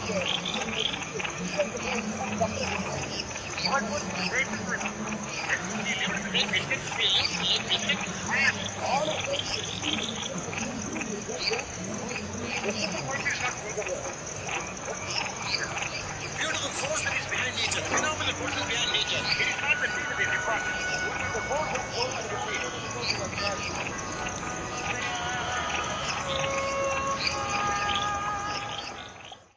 What was the great difference? He lived in the all of them. Beautiful force that is behind nature, phenomenal forces behind nature. It is not the thing that is important.